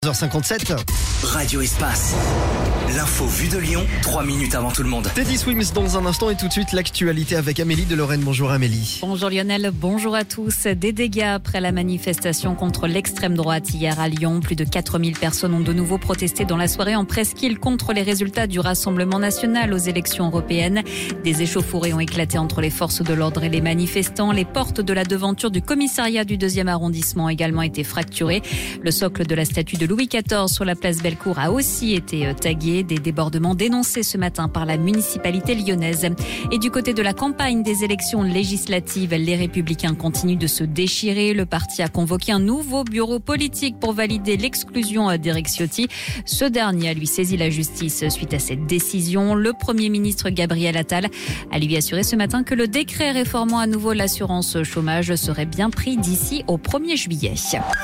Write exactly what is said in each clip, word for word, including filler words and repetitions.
onze heures cinquante-sept. Radio Espace. L'info vue de Lyon, trois minutes avant tout le monde. Teddy Swims dans un instant et tout de suite l'actualité avec Amélie de Lorraine. Bonjour Amélie. Bonjour Lionel, bonjour à tous. Des dégâts après la manifestation contre l'extrême droite hier à Lyon. Plus de quatre mille personnes ont de nouveau protesté dans la soirée en presqu'île contre les résultats du Rassemblement national aux élections européennes. Des échauffourées ont éclaté entre les forces de l'ordre et les manifestants. Les portes de la devanture du commissariat du deuxième arrondissement ont également été fracturées. Le socle de la statue de Louis quatorze sur la place Bellecour a aussi été tagué. Des débordements dénoncés ce matin par la municipalité lyonnaise. Et du côté de la campagne des élections législatives, les Républicains continuent de se déchirer. Le parti a convoqué un nouveau bureau politique pour valider l'exclusion d'Éric Ciotti. Ce dernier a lui saisi la justice suite à cette décision. Le Premier ministre Gabriel Attal a lui assuré ce matin que le décret réformant à nouveau l'assurance chômage serait bien pris d'ici au premier juillet.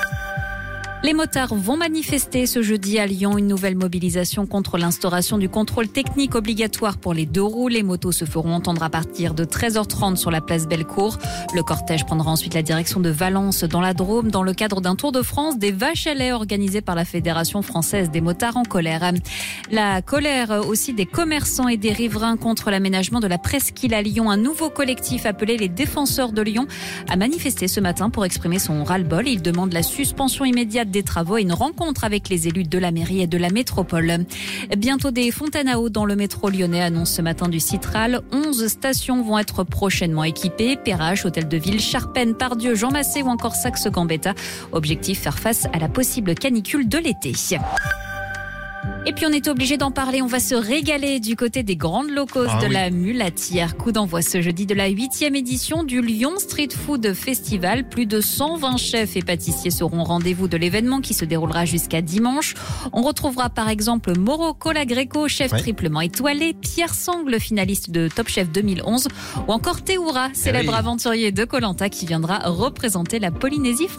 Les motards vont manifester ce jeudi à Lyon. Une nouvelle mobilisation contre l'instauration du contrôle technique obligatoire pour les deux roues. Les motos se feront entendre à partir de treize heures trente sur la place Bellecour. Le cortège prendra ensuite la direction de Valence dans la Drôme dans le cadre d'un Tour de France des vaches à lait organisé par la Fédération française des motards en colère. La colère aussi des commerçants et des riverains contre l'aménagement de la presqu'île à Lyon. Un nouveau collectif appelé les Défenseurs de Lyon a manifesté ce matin pour exprimer son ras-le-bol. Il demande la suspension immédiate des travaux et une rencontre avec les élus de la mairie et de la métropole. Bientôt des fontaines à eau dans le métro lyonnais, annonce ce matin du Citral. onze stations vont être prochainement équipées. Perrache, Hôtel de Ville, Charpennes, Pardieu, Jean Massé ou encore Saxe-Gambetta. Objectif, faire face à la possible canicule de l'été. Et puis on est obligé d'en parler, on va se régaler du côté des grandes locaux ah, de oui. la Mulatière. Coup d'envoi ce jeudi de la huitième édition du Lyon Street Food Festival. Plus de cent vingt chefs et pâtissiers seront au rendez-vous de l'événement qui se déroulera jusqu'à dimanche. On retrouvera par exemple Mauro Colagreco, chef ouais. triplement étoilé, Pierre Sangle, finaliste de Top Chef deux mille onze, ou encore Théoura, célèbre ah oui. aventurier de Koh Lanta qui viendra représenter la Polynésie française.